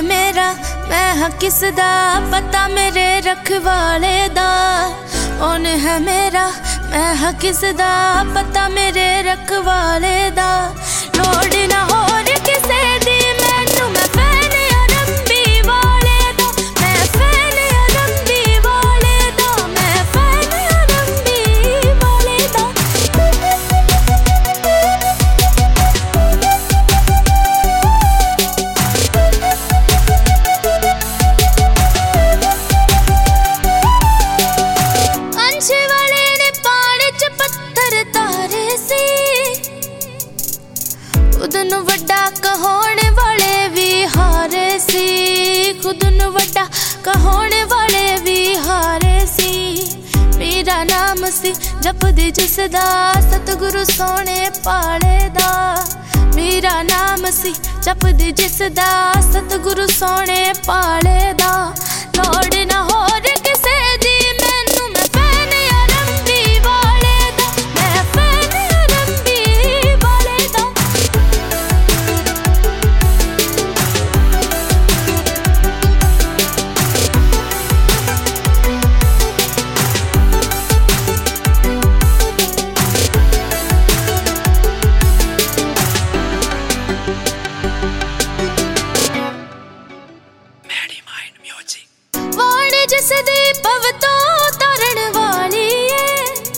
मेरा मैं हाँ किसदा पता मेरे रखवाले दा। कौन है मेरा मैं हाँ किसदा पता मेरे रखवाले दा। लोड़ ना होर किसे दी मैनू मैं फैन रब्बी वाले दा। मैं फैन रब्बी वाले दा। मैं फैन रब्बी वाले दा। खुद नू वड्डा कहोने वाले भी हारे सी। खुद नू वड्डा कहोने वाले भी हारे सी। मेरा नाम सी जपदी जिसदा सतगुरु सोने पाले दा। मेरा नाम सी जपदी जिसदा सतगुरु सोने पाले दा। लोड़ ना होर किसे दी मैनू मैं फैन रब्बी वाले दा। मैं फैन रब्बी वाले दा। वाणी जिस दी पवतो तरन वाली है।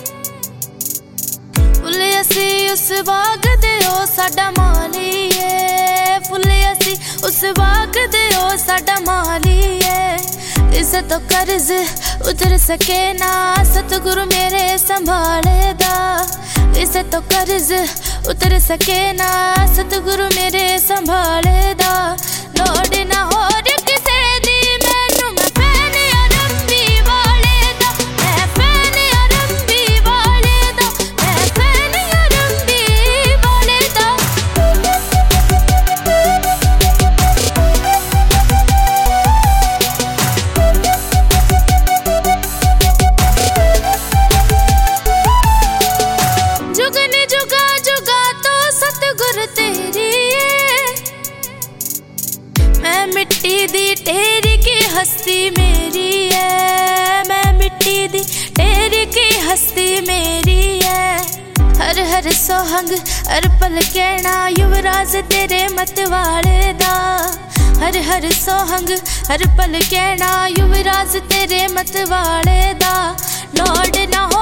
फुल असी उस बाग दे ओ साडा माली है। फुल असी उस बाग दे ओ साडा माली है। इस तो कर्ज उतर सके ना सतगुरु मेरे संभाले दा। इस तो कर्ज उतर सके ना सतगुरु मेरे संभाले दा। लोड़ ना होर किसे दी मैनू मैं फैन रब्बी वाले दा। मैं फैन रब्बी वाले दा। मैं फैन रब्बी वाले दा। जुगने जुगा जुगा तो सतगुर तेरी है। मैं मिट्टी दी ढेरी की हस्ती मेरी है। मैं मिट्टी दी ढेरी की हस्ती मेरी है। हर हर सोहंग हर पल कहना युवराज तेरे मतवाले दा। हर हर सोहंग हर पल कहना युवराज तेरे मतवाले दा। लोड़ ना